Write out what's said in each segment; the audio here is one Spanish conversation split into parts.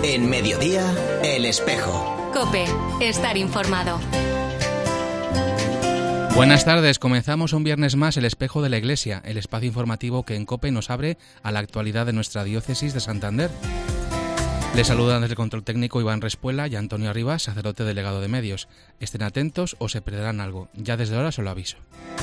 En Mediodía, El Espejo. COPE, estar informado. Buenas tardes, comenzamos un viernes más El Espejo de la Iglesia, el espacio informativo que en COPE nos abre a la actualidad de nuestra diócesis de Santander. Les saludan desde el control técnico Iván Respuela y Antonio Arribas, sacerdote delegado de medios. Estén atentos o se perderán algo, ya desde ahora se lo aviso.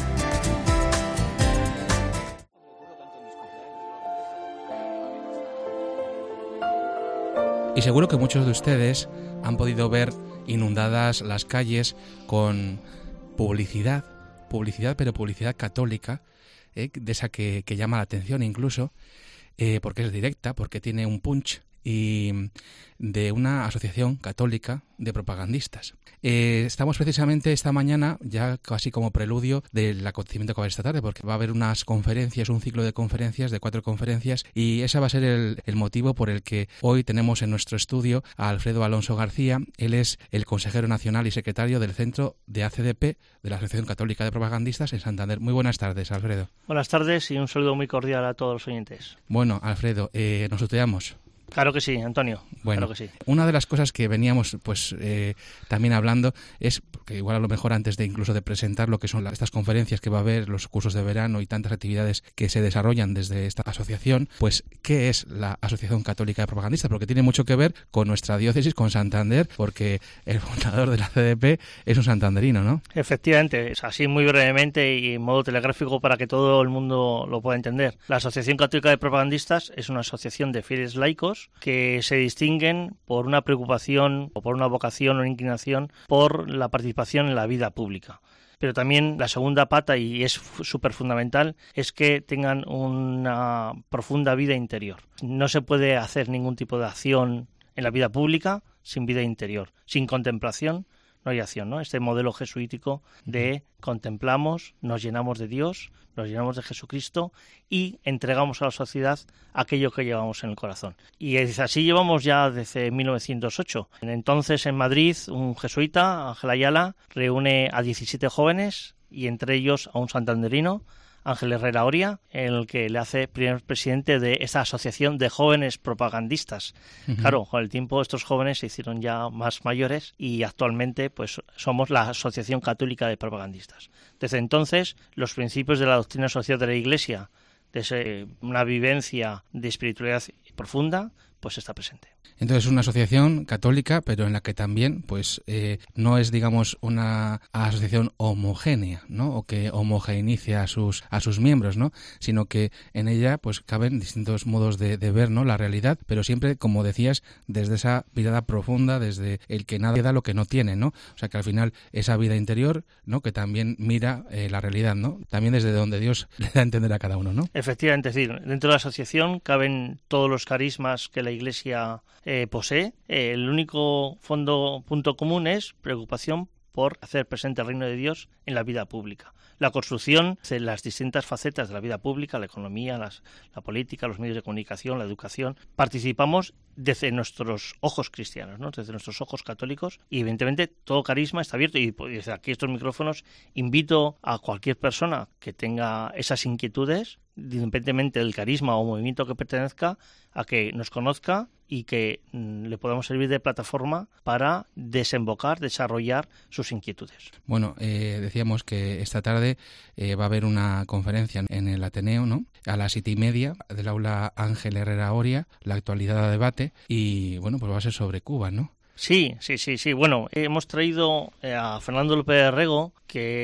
Y seguro que muchos de ustedes han podido ver inundadas las calles con publicidad, pero publicidad católica, de esa que llama la atención incluso, porque es directa, porque tiene un punch, y de una asociación católica de propagandistas. Estamos precisamente esta mañana, ya casi como preludio del acontecimiento que va a haber esta tarde, porque va a haber unas conferencias, un ciclo de conferencias, de 4 conferencias, y ese va a ser el motivo por el que hoy tenemos en nuestro estudio a Alfredo Alonso García. Él es el consejero nacional y secretario del Centro de ACDP, de la Asociación Católica de Propagandistas en Santander. Muy buenas tardes, Alfredo. Buenas tardes y un saludo muy cordial a todos los oyentes. Bueno, Alfredo, nos tuteamos. Claro que sí, Antonio. Bueno, claro que sí. Una de las cosas que veníamos también hablando es, porque igual a lo mejor antes de incluso de presentar lo que son estas conferencias que va a haber, los cursos de verano y tantas actividades que se desarrollan desde esta asociación, pues ¿qué es la Asociación Católica de Propagandistas? Porque tiene mucho que ver con nuestra diócesis, con Santander, porque el fundador de la CDP es un santanderino, ¿no? Efectivamente, es así muy brevemente y en modo telegráfico para que todo el mundo lo pueda entender. La Asociación Católica de Propagandistas es una asociación de fieles laicos que se distinguen por una preocupación o por una vocación o inclinación por la participación en la vida pública. Pero también la segunda pata, y es súper fundamental, es que tengan una profunda vida interior. No se puede hacer ningún tipo de acción en la vida pública sin vida interior, sin contemplación. No hay acción, ¿no? Este modelo jesuítico de contemplamos, nos llenamos de Dios, nos llenamos de Jesucristo y entregamos a la sociedad aquello que llevamos en el corazón. Y así llevamos ya desde 1908. Entonces en Madrid un jesuita, Ángel Ayala, reúne a 17 jóvenes y entre ellos a un santanderino, Ángel Herrera Oria, en el que le hace primer presidente de esta asociación de jóvenes propagandistas. Uh-huh. Claro, con el tiempo estos jóvenes se hicieron ya más mayores y actualmente pues somos la Asociación Católica de Propagandistas. Desde entonces, los principios de la doctrina social de la Iglesia, desde una vivencia de espiritualidad profunda, pues está presente. Entonces es una asociación católica, pero en la que también pues no es, digamos, una asociación homogénea, ¿no? O que homogeneice a sus miembros, ¿no? Sino que en ella pues caben distintos modos de ver, ¿no? La realidad, pero siempre, como decías, desde esa mirada profunda, desde el que nada da lo que no tiene, ¿no? O sea que al final esa vida interior, ¿no? Que también mira la realidad, ¿no? También desde donde Dios le da a entender a cada uno, ¿no? Efectivamente, es decir, dentro de la asociación caben todos los carismas que la Iglesia posee. El único punto común es preocupación por hacer presente el reino de Dios en la vida pública. La construcción de las distintas facetas de la vida pública, la economía, la política, los medios de comunicación, la educación. Participamos desde nuestros ojos cristianos, ¿no? Desde nuestros ojos católicos, y evidentemente todo carisma está abierto, y desde aquí estos micrófonos invito a cualquier persona que tenga esas inquietudes, independientemente del carisma o movimiento que pertenezca, a que nos conozca y que le podamos servir de plataforma para desarrollar sus inquietudes. Bueno, decíamos que esta tarde va a haber una conferencia en el Ateneo, ¿no? A las 7:30 del aula Ángel Herrera Oria, la actualidad a debate, y bueno, pues va a ser sobre Cuba, ¿no? Sí. Bueno, hemos traído a Fernando López de Rego,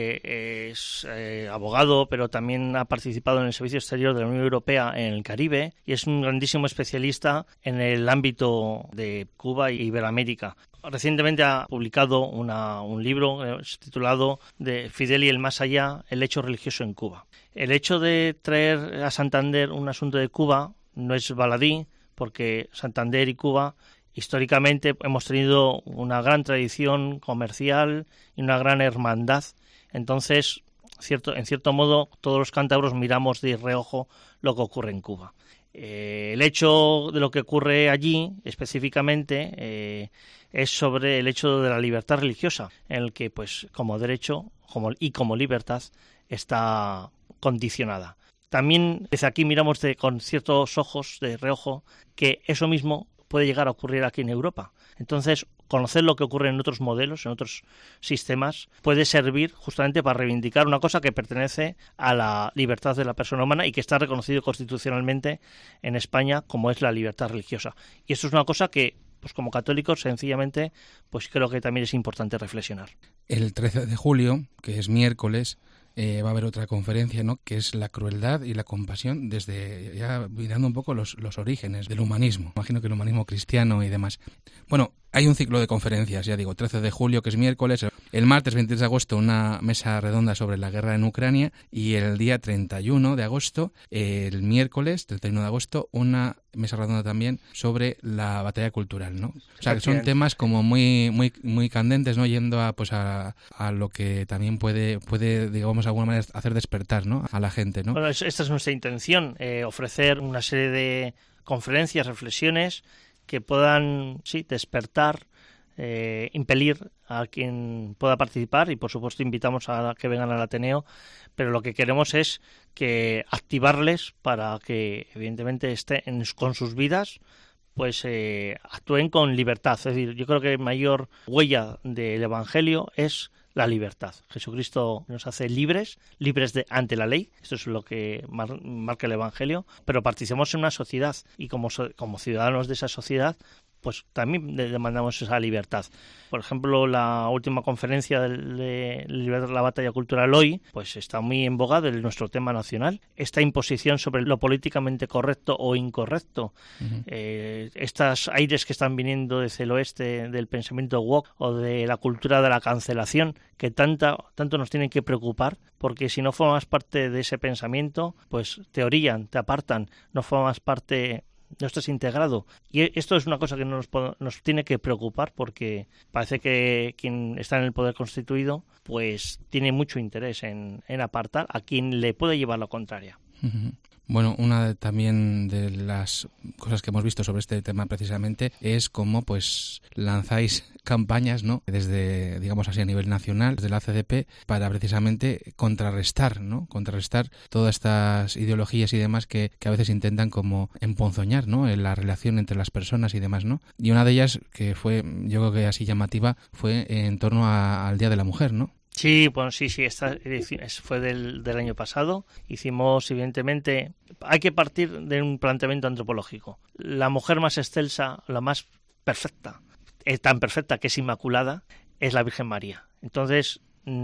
que es abogado, pero también ha participado en el Servicio Exterior de la Unión Europea en el Caribe y es un grandísimo especialista en el ámbito de Cuba y Iberoamérica. Recientemente ha publicado un libro titulado de Fidel y el más allá, el hecho religioso en Cuba. El hecho de traer a Santander un asunto de Cuba no es baladí, porque Santander y Cuba históricamente hemos tenido una gran tradición comercial y una gran hermandad. Entonces, en cierto modo, todos los cántabros miramos de reojo lo que ocurre en Cuba. El hecho de lo que ocurre allí, específicamente, es sobre el hecho de la libertad religiosa, en el que, pues, como derecho como libertad, está condicionada. También desde aquí miramos con ciertos ojos de reojo que eso mismo puede llegar a ocurrir aquí en Europa. Entonces, conocer lo que ocurre en otros modelos, en otros sistemas, puede servir justamente para reivindicar una cosa que pertenece a la libertad de la persona humana y que está reconocido constitucionalmente en España como es la libertad religiosa. Y esto es una cosa que, pues como católicos, sencillamente, pues creo que también es importante reflexionar. El 13 de julio, que es miércoles, va a haber otra conferencia, ¿no?, que es la crueldad y la compasión desde, ya mirando un poco los orígenes del humanismo. Imagino que el humanismo cristiano y demás. Bueno, hay un ciclo de conferencias, ya digo, 13 de julio, que es miércoles, el martes 23 de agosto una mesa redonda sobre la guerra en Ucrania y el día 31 de agosto, el miércoles 31 de agosto, una mesa redonda también sobre la batalla cultural, ¿no? O sea, que son temas como muy candentes, ¿no?, yendo a lo que también puede, digamos, de alguna manera hacer despertar, ¿no?, a la gente, ¿no? Bueno, esta es nuestra intención, ofrecer una serie de conferencias, reflexiones que puedan, sí, despertar, impelir a quien pueda participar, y por supuesto invitamos a que vengan al Ateneo, pero lo que queremos es que activarles para que evidentemente estén con sus vidas, pues actúen con libertad. Es decir, yo creo que la mayor huella del Evangelio es la libertad. Jesucristo nos hace libres ante la ley. Esto es lo que marca el Evangelio, pero participamos en una sociedad y como ciudadanos de esa sociedad, pues también demandamos esa libertad. Por ejemplo, la última conferencia de la batalla cultural hoy, pues está muy en boga de nuestro tema nacional. Esta imposición sobre lo políticamente correcto o incorrecto, estos aires que están viniendo desde el oeste del pensamiento woke o de la cultura de la cancelación, que tanto nos tienen que preocupar, porque si no formas parte de ese pensamiento, pues te orillan, te apartan, no formas parte, no estás integrado. Y esto es una cosa que nos tiene que preocupar, porque parece que quien está en el poder constituido pues tiene mucho interés en apartar a quien le puede llevar la contraria. Bueno, una también de las cosas que hemos visto sobre este tema precisamente es cómo pues lanzáis campañas, ¿no?, desde, digamos así, a nivel nacional, desde la CDP, para precisamente contrarrestar todas estas ideologías y demás que a veces intentan como emponzoñar, ¿no?, en la relación entre las personas y demás, ¿no? Y una de ellas, que fue, yo creo que así llamativa, fue en torno al Día de la Mujer, ¿no? Sí, bueno, sí, esta fue del año pasado. Hicimos, evidentemente, hay que partir de un planteamiento antropológico. La mujer más excelsa, la más perfecta, tan perfecta que es inmaculada, es la Virgen María. Entonces,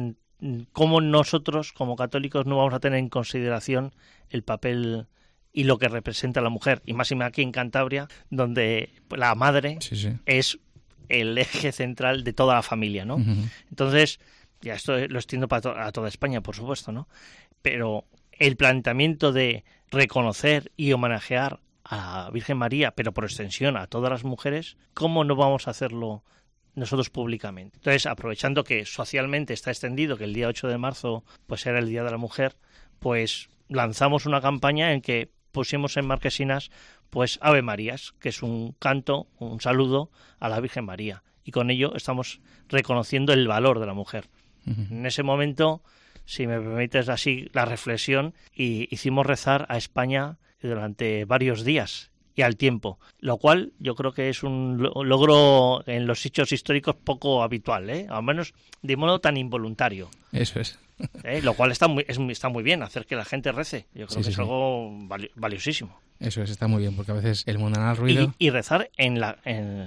¿cómo nosotros, como católicos, no vamos a tener en consideración el papel y lo que representa la mujer? Y más aquí en Cantabria, donde la madre es el eje central de toda la familia, ¿no? Entonces, ya esto lo extiendo a toda España, por supuesto, ¿no? Pero el planteamiento de reconocer y homenajear a la Virgen María, pero por extensión a todas las mujeres, ¿cómo no vamos a hacerlo nosotros públicamente? Entonces, aprovechando que socialmente está extendido, que el día 8 de marzo pues era el Día de la Mujer, pues lanzamos una campaña en que pusimos en marquesinas pues Ave Marías, que es un canto, un saludo a la Virgen María. Y con ello estamos reconociendo el valor de la mujer. En ese momento, si me permites así la reflexión, hicimos rezar a España durante varios días y al tiempo, lo cual yo creo que es un logro en los hechos históricos poco habitual, al menos de modo tan involuntario. Eso es. Lo cual está muy bien, hacer que la gente rece. Yo creo que es algo valiosísimo. Eso es, está muy bien, porque a veces el mundanal ruido... Y rezar en la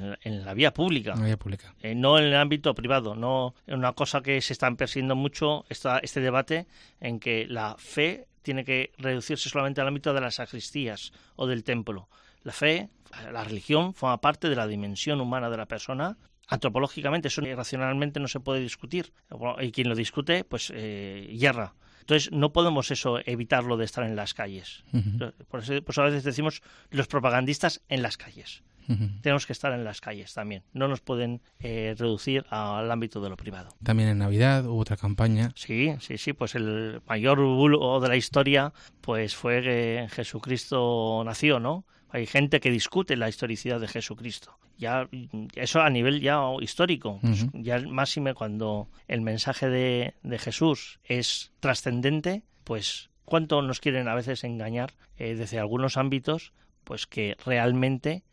vía pública. En la vía pública. No en el ámbito privado, no en una cosa que se está persiguiendo mucho, este debate en que la fe tiene que reducirse solamente al ámbito de las sacristías o del templo. La fe, la religión, forma parte de la dimensión humana de la persona. Antropológicamente, eso racionalmente no se puede discutir. Y quien lo discute, pues yerra. Entonces, no podemos evitarlo de estar en las calles. Por eso a veces decimos los propagandistas en las calles. Tenemos que estar en las calles también. No nos pueden reducir al ámbito de lo privado. También en Navidad hubo otra campaña. Sí. Pues el mayor bulo de la historia pues fue que Jesucristo nació, ¿no? Hay gente que discute la historicidad de Jesucristo. Ya eso a nivel ya histórico. Ya máxime cuando el mensaje de Jesús es trascendente, pues cuánto nos quieren a veces engañar desde algunos ámbitos, pues que realmente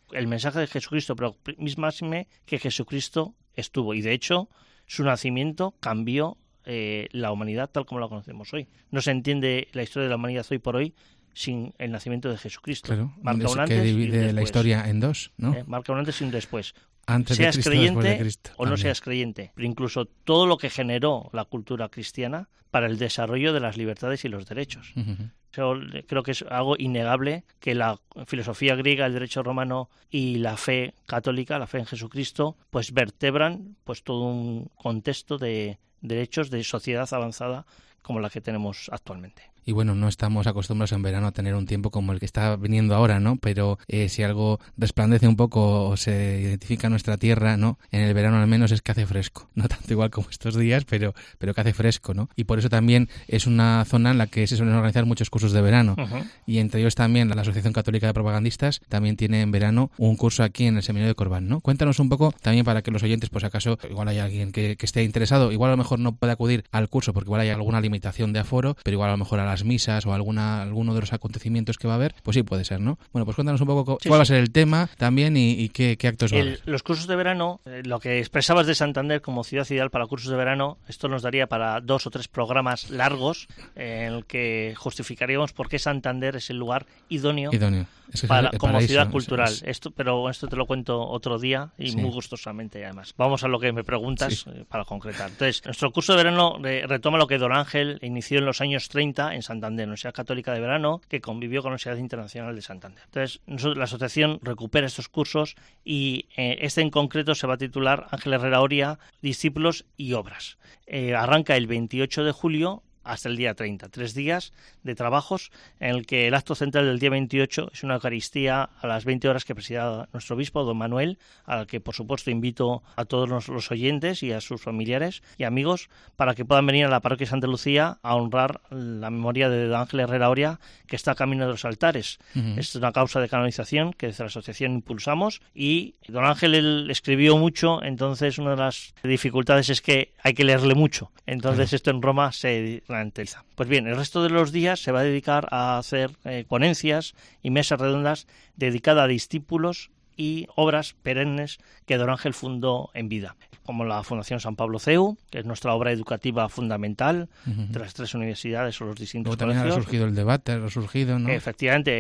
el mensaje de Jesucristo, pero mismásime que Jesucristo estuvo. Y de hecho, su nacimiento cambió la humanidad tal como la conocemos hoy. No se entiende la historia de la humanidad hoy por hoy sin el nacimiento de Jesucristo. Claro, marca un antes que divide la historia en dos, ¿no? Marca un antes y un después. Antes seas de Cristo, creyente después de Cristo, o no también. seas creyente, pero incluso todo lo que generó la cultura cristiana para el desarrollo de las libertades y los derechos. Uh-huh. Yo creo que es algo innegable que la filosofía griega, el derecho romano y la fe católica, la fe en Jesucristo, pues vertebran pues todo un contexto de derechos de sociedad avanzada como la que tenemos actualmente. Y bueno, no estamos acostumbrados en verano a tener un tiempo como el que está viniendo ahora, ¿no? Pero si algo resplandece un poco o se identifica nuestra tierra, ¿no? En el verano al menos es que hace fresco. No tanto igual como estos días, pero que hace fresco, ¿no? Y por eso también es una zona en la que se suelen organizar muchos cursos de verano. Uh-huh. Y entre ellos también la Asociación Católica de Propagandistas también tiene en verano un curso aquí en el Seminario de Corbán, ¿no? Cuéntanos un poco también para que los oyentes, pues acaso, igual hay alguien que esté interesado, igual a lo mejor no puede acudir al curso porque igual hay alguna limitación de aforo, pero igual a lo mejor a las misas o alguno de los acontecimientos que va a haber, pues sí puede ser, ¿no? Bueno, pues cuéntanos un poco cuál va a ser el tema también y qué actos va a haber. Los cursos de verano, lo que expresabas de Santander como ciudad ideal para cursos de verano, esto nos daría para 2 o 3 programas largos en el que justificaríamos por qué Santander es el lugar idóneo. Es que como ciudad cultural. Esto te lo cuento otro día y muy gustosamente además. Vamos a lo que me preguntas para concretar. Entonces, nuestro curso de verano retoma lo que Don Ángel inició en los años 30 en Santander, Universidad Católica de Verano, que convivió con la Universidad Internacional de Santander. Entonces, la asociación recupera estos cursos y este en concreto se va a titular Ángel Herrera Oria, Discípulos y Obras. Arranca el 28 de julio hasta el día 30, 3 días de trabajos en el que el acto central del día 28 es una Eucaristía a las 20 horas que presida nuestro obispo, don Manuel, al que por supuesto invito a todos los oyentes y a sus familiares y amigos para que puedan venir a la parroquia Santa Lucía a honrar la memoria de don Ángel Herrera Oria, que está camino de los altares. Uh-huh. Es una causa de canonización que desde la asociación impulsamos y don Ángel él escribió mucho, entonces una de las dificultades es que hay que leerle mucho. Entonces esto en Roma se pues bien, el resto de los días se va a dedicar a hacer ponencias y mesas redondas dedicadas a discípulos y obras perennes que don Ángel fundó en vida, como la Fundación San Pablo CEU, que es nuestra obra educativa fundamental de las 3 universidades o los distintos colegios. También ha surgido el debate, ¿no? Efectivamente,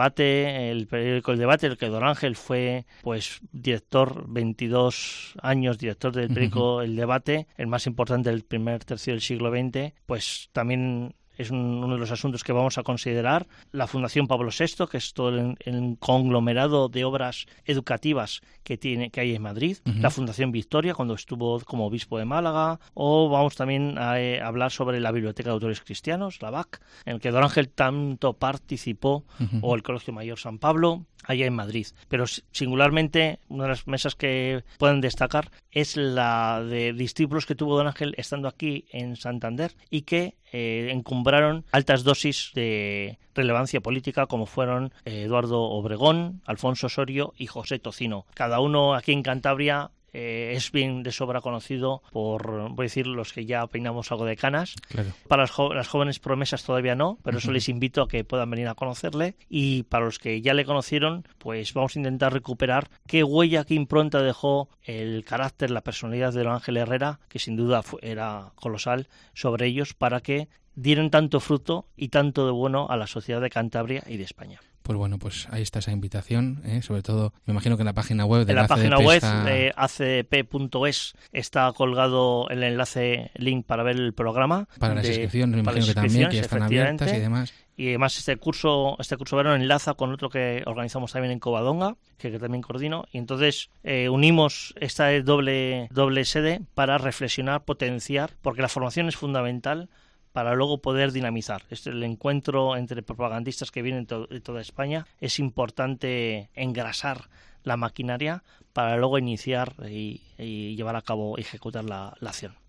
el periódico El Debate, el que don Ángel fue pues director, 22 años director del periódico El Debate, el más importante del primer tercio del siglo XX, pues también es uno de los asuntos que vamos a considerar. La Fundación Pablo VI, que es todo el conglomerado de obras educativas que hay en Madrid. Uh-huh. La Fundación Victoria, cuando estuvo como obispo de Málaga. O vamos también a hablar sobre la Biblioteca de Autores Cristianos, la BAC, en el que don Ángel tanto participó, uh-huh. o el Colegio Mayor San Pablo, allá en Madrid. Pero singularmente, una de las mesas que pueden destacar es la de discípulos que tuvo don Ángel estando aquí en Santander y que encumbraron altas dosis de relevancia política como fueron Eduardo Obregón, Alfonso Osorio y José Tocino. Cada uno aquí en Cantabria es bien de sobra conocido por, voy a decir, los que ya peinamos algo de canas. Claro. Para las jóvenes promesas todavía no, pero eso les invito a que puedan venir a conocerle. Y para los que ya le conocieron, pues vamos a intentar recuperar qué huella, qué impronta dejó el carácter, la personalidad de don Ángel Herrera, que sin duda era colosal, sobre ellos, para que dieran tanto fruto y tanto de bueno a la sociedad de Cantabria y de España. Pues bueno, pues ahí está esa invitación, sobre todo me imagino que en la página web de la página web de acdp.es está colgado el enlace, link para ver el programa. Para las inscripciones, me imagino que también, que ya están abiertas y demás. Y además este curso verano enlaza con otro que organizamos también en Covadonga, que también coordino, y entonces unimos esta doble sede para reflexionar, potenciar, porque la formación es fundamental para luego poder dinamizar. El encuentro entre propagandistas que vienen de toda España es importante engrasar la maquinaria para luego iniciar y llevar a cabo y ejecutar la acción.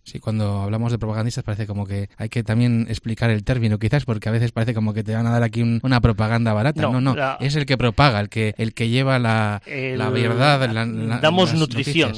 Sí, cuando hablamos de propagandistas parece como que hay que también explicar el término, quizás, porque a veces parece como que te van a dar aquí una propaganda barata. No, es el que propaga, el que lleva la verdad. Damos nutrición,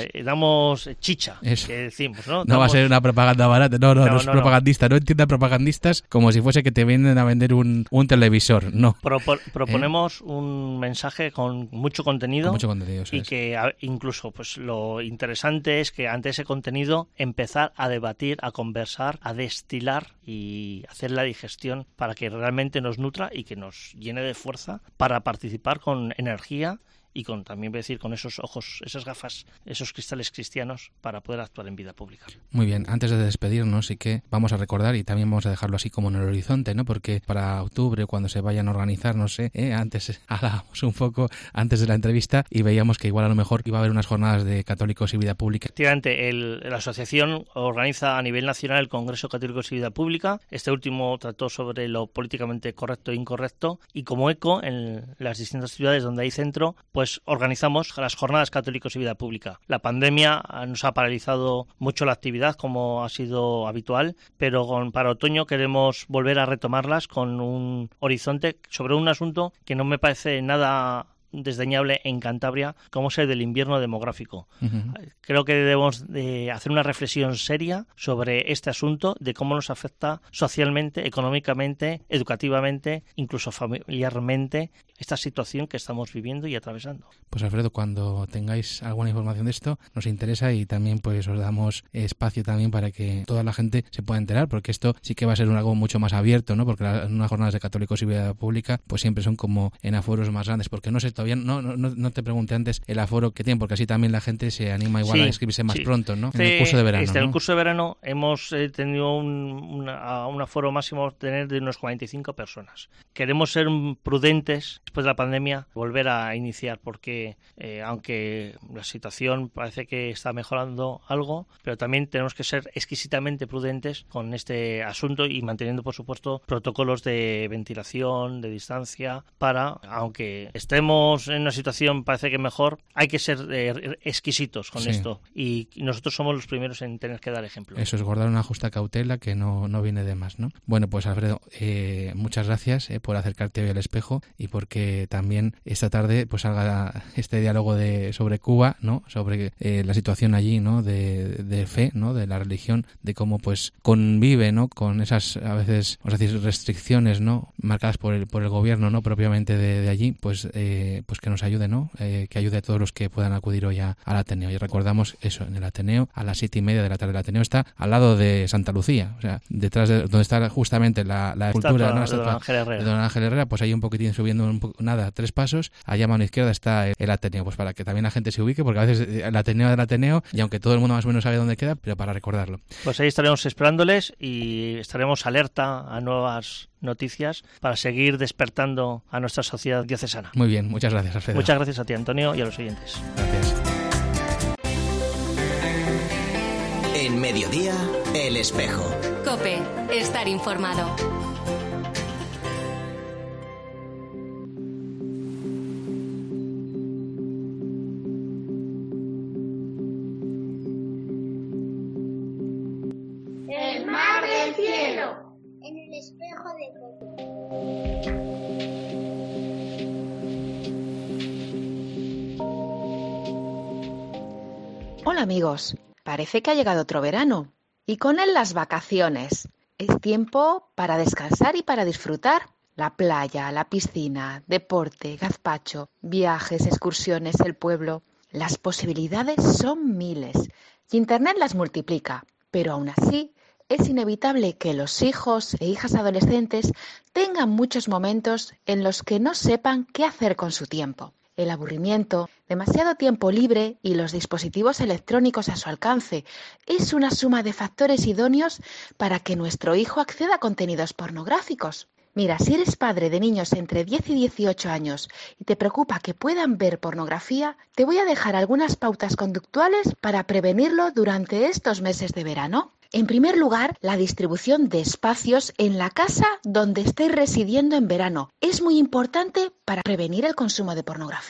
damos chicha, eso. Que decimos, ¿no? No va a ser una propaganda barata, no es propagandista, no entienda propagandistas como si fuese que te vienen a vender un televisor, no. Proponemos un mensaje con mucho contenido, y es. Que incluso pues lo interesante es que ante ese contenido empezar a debatir, a conversar, a destilar y hacer la digestión para que realmente nos nutra y que nos llene de fuerza para participar con energía y también voy a decir, con esos ojos, esas gafas, esos cristales cristianos para poder actuar en vida pública. Muy bien, antes de despedirnos sí que vamos a recordar y también vamos a dejarlo así como en el horizonte, ¿no? Porque para octubre, cuando se vayan a organizar, no sé, antes hablábamos un poco antes de la entrevista y veíamos que igual a lo mejor iba a haber unas jornadas de católicos y vida pública. Efectivamente, la asociación organiza a nivel nacional el Congreso Católicos y Vida Pública. Este último trató sobre lo políticamente correcto e incorrecto y como eco en las distintas ciudades donde hay centro, pues organizamos las jornadas católicos y vida pública. La pandemia nos ha paralizado mucho la actividad, como ha sido habitual, pero para otoño queremos volver a retomarlas con un horizonte sobre un asunto que no me parece nada desdeñable en Cantabria, como es el del invierno demográfico. Uh-huh. Creo que debemos de hacer una reflexión seria sobre este asunto, de cómo nos afecta socialmente, económicamente, educativamente, incluso familiarmente, esta situación que estamos viviendo y atravesando. Pues Alfredo, cuando tengáis alguna información de esto, nos interesa y también pues os damos espacio también para que toda la gente se pueda enterar, porque esto sí que va a ser algo mucho más abierto, ¿no? Porque unas jornadas de católicos y vida pública pues siempre son como en aforos más grandes, porque no sé, todavía no te pregunté antes el aforo que tienen, porque así también la gente se anima igual a inscribirse más pronto, ¿no? En el curso de verano. En el curso de verano hemos tenido un aforo máximo de unos 45 personas. Queremos ser prudentes después de la pandemia, volver a iniciar, porque aunque la situación parece que está mejorando algo, pero también tenemos que ser exquisitamente prudentes con este asunto y manteniendo, por supuesto, protocolos de ventilación, de distancia, aunque estemos en una situación parece que mejor, hay que ser exquisitos con esto y nosotros somos los primeros en tener que dar ejemplo. Eso es guardar una justa cautela que no viene de más, ¿no? Bueno, pues Alfredo, muchas gracias por acercarte hoy al espejo y porque también esta tarde pues salga este diálogo sobre Cuba, ¿no? Sobre la situación allí, ¿no? De fe, ¿no? De la religión, de cómo pues convive, ¿no? Con esas a veces, vamos a decir, restricciones, ¿no? Marcadas por el gobierno, ¿no? Propiamente de allí, pues que nos ayude, ¿no? Que ayude a todos los que puedan acudir hoy al Ateneo. Y recordamos eso, en el Ateneo, a las 7:30 de la tarde. El Ateneo está al lado de Santa Lucía, o sea, detrás de donde está justamente la escultura, ¿no? De don Ángel Herrera, pues ahí un poquitín subiendo 3 pasos, allá a mano izquierda está el Ateneo, pues para que también la gente se ubique, porque a veces el Ateneo del Ateneo, y aunque todo el mundo más o menos sabe dónde queda, pero para recordarlo. Pues ahí estaremos esperándoles y estaremos alerta a nuevas noticias para seguir despertando a nuestra sociedad diocesana. Muy bien, muchas gracias, Alfredo. Muchas gracias a ti, Antonio, y a los oyentes. Gracias. En Mediodía, El Espejo. COPE, estar informado. El mar del cielo. En el espejo de COPE. Hola amigos, parece que ha llegado otro verano y con él las vacaciones. Es tiempo para descansar y para disfrutar. La playa, la piscina, deporte, gazpacho, viajes, excursiones, el pueblo. Las posibilidades son miles y Internet las multiplica, pero aún así es inevitable que los hijos e hijas adolescentes tengan muchos momentos en los que no sepan qué hacer con su tiempo. El aburrimiento, demasiado tiempo libre y los dispositivos electrónicos a su alcance es una suma de factores idóneos para que nuestro hijo acceda a contenidos pornográficos. Mira, si eres padre de niños entre 10 y 18 años y te preocupa que puedan ver pornografía, te voy a dejar algunas pautas conductuales para prevenirlo durante estos meses de verano. En primer lugar, la distribución de espacios en la casa donde estéis residiendo en verano es muy importante para prevenir el consumo de pornografía.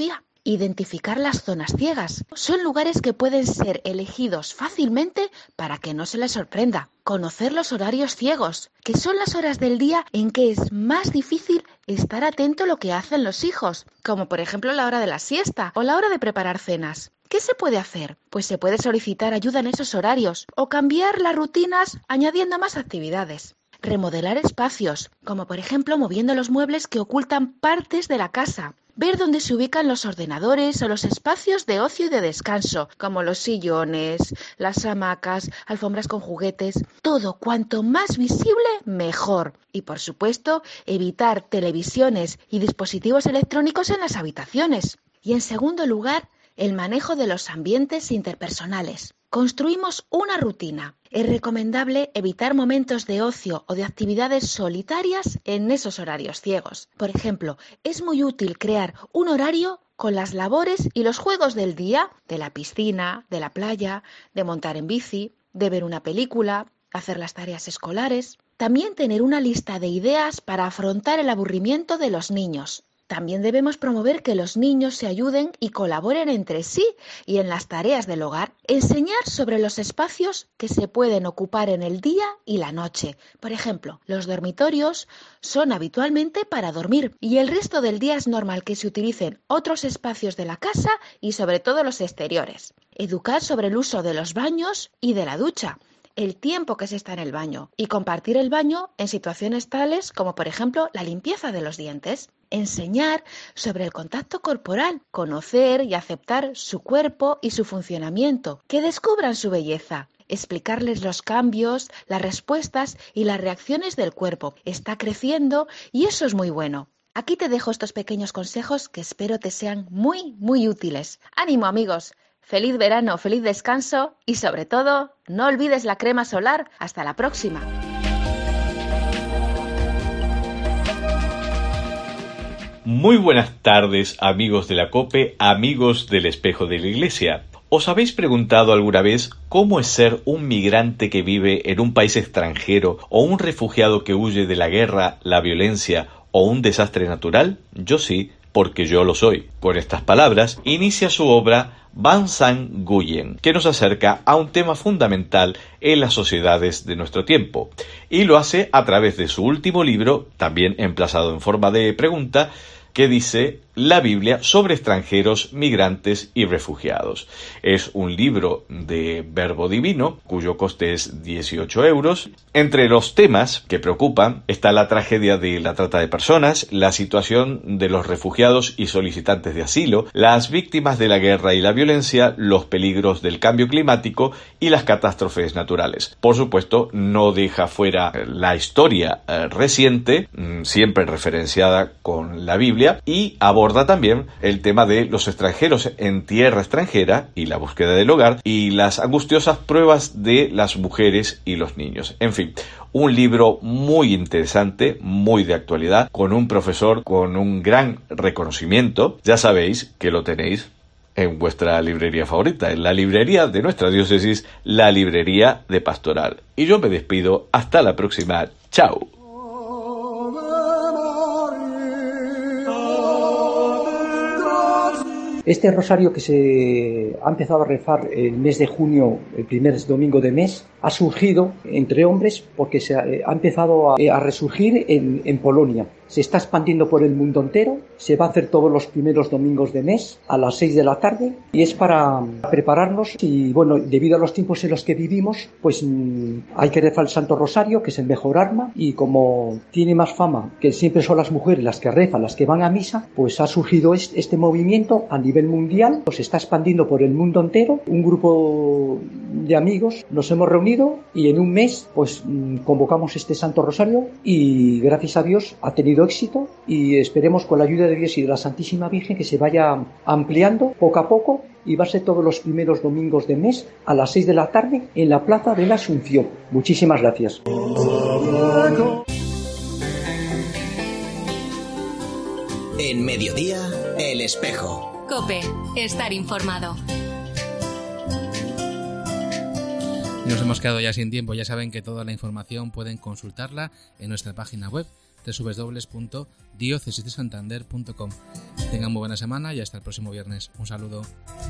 Identificar las zonas ciegas. Son lugares que pueden ser elegidos fácilmente para que no se les sorprenda. Conocer los horarios ciegos, que son las horas del día en que es más difícil estar atento a lo que hacen los hijos, como por ejemplo la hora de la siesta o la hora de preparar cenas. ¿Qué se puede hacer? Pues se puede solicitar ayuda en esos horarios o cambiar las rutinas añadiendo más actividades. Remodelar espacios, como por ejemplo moviendo los muebles que ocultan partes de la casa. Ver dónde se ubican los ordenadores o los espacios de ocio y de descanso, como los sillones, las hamacas, alfombras con juguetes. Todo cuanto más visible, mejor. Y por supuesto, evitar televisiones y dispositivos electrónicos en las habitaciones. Y en segundo lugar, el manejo de los ambientes interpersonales. Construimos una rutina. Es recomendable evitar momentos de ocio o de actividades solitarias en esos horarios ciegos. Por ejemplo, es muy útil crear un horario con las labores y los juegos del día, de la piscina, de la playa, de montar en bici, de ver una película, hacer las tareas escolares. También tener una lista de ideas para afrontar el aburrimiento de los niños. También debemos promover que los niños se ayuden y colaboren entre sí y en las tareas del hogar. Enseñar sobre los espacios que se pueden ocupar en el día y la noche. Por ejemplo, los dormitorios son habitualmente para dormir y el resto del día es normal que se utilicen otros espacios de la casa y sobre todo los exteriores. Educar sobre el uso de los baños y de la ducha. El tiempo que se está en el baño y compartir el baño en situaciones tales como por ejemplo la limpieza de los dientes. Enseñar sobre el contacto corporal, conocer y aceptar su cuerpo y su funcionamiento, que descubran su belleza. Explicarles los cambios, las respuestas y las reacciones del cuerpo. Está creciendo y eso es muy bueno. Aquí te dejo estos pequeños consejos que espero te sean muy, muy útiles. ¡Ánimo, amigos! Feliz verano, feliz descanso y sobre todo, no olvides la crema solar. Hasta la próxima. Muy buenas tardes, amigos de la COPE, amigos del Espejo de la Iglesia. ¿Os habéis preguntado alguna vez cómo es ser un migrante que vive en un país extranjero o un refugiado que huye de la guerra, la violencia o un desastre natural? Yo sí, porque yo lo soy. Con estas palabras inicia su obra Ban Sang Nguyen, que nos acerca a un tema fundamental en las sociedades de nuestro tiempo, y lo hace a través de su último libro, también emplazado en forma de pregunta, que dice La Biblia sobre extranjeros, migrantes y refugiados. Es un libro de Verbo Divino, cuyo coste es 18 euros. Entre los temas que preocupan está la tragedia de la trata de personas, la situación de los refugiados y solicitantes de asilo, las víctimas de la guerra y la violencia, los peligros del cambio climático y las catástrofes naturales. Por supuesto, no deja fuera la historia reciente, siempre referenciada con la Biblia, y aborda también el tema de los extranjeros en tierra extranjera y la búsqueda del hogar y las angustiosas pruebas de las mujeres y los niños. En fin, un libro muy interesante, muy de actualidad, con un profesor con un gran reconocimiento. Ya sabéis que lo tenéis en vuestra librería favorita, en la librería de nuestra diócesis, la librería de Pastoral. Y yo me despido hasta la próxima. ¡Chao! Este rosario que se ha empezado a rezar el mes de junio, el primer domingo de mes, ha surgido entre hombres porque se ha empezado a resurgir en Polonia. Se está expandiendo por el mundo entero, se va a hacer todos los primeros domingos de mes a las 6 de la tarde y es para prepararnos y bueno, debido a los tiempos en los que vivimos, pues hay que rezar el Santo Rosario, que es el mejor arma, y como tiene más fama que siempre son las mujeres las que rezan, las que van a misa, pues ha surgido este movimiento a nivel mundial, pues se está expandiendo por el mundo entero. Un grupo de amigos nos hemos reunido y en un mes pues convocamos este Santo Rosario y gracias a Dios ha tenido éxito y esperemos con la ayuda de Dios y de la Santísima Virgen que se vaya ampliando poco a poco y va a ser todos los primeros domingos de mes a las 6 de la tarde en la Plaza de la Asunción. Muchísimas gracias. En Mediodía, El Espejo. COPE, estar informado. Nos hemos quedado ya sin tiempo. Ya saben que toda la información pueden consultarla en nuestra página web www.diocesisdesantander.com. tengan muy buena semana y hasta el próximo viernes. Un saludo.